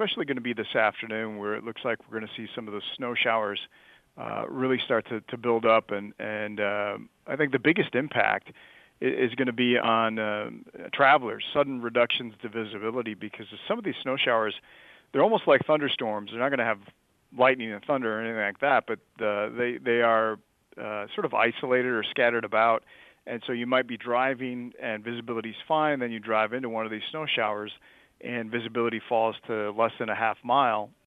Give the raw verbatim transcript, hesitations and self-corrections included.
especially going to be this afternoon, where it looks like we're going to see some of those snow showers uh, really start to, to build up. And and uh, I think the biggest impact is going to be on uh, travelers, sudden reductions to visibility, because some of these snow showers, they're almost like thunderstorms. They're not going to have lightning and thunder or anything like that, but uh, they they are uh, sort of isolated or scattered about. And so you might be driving and visibility's fine, then you drive into one of these snow showers and visibility falls to less than a half mile,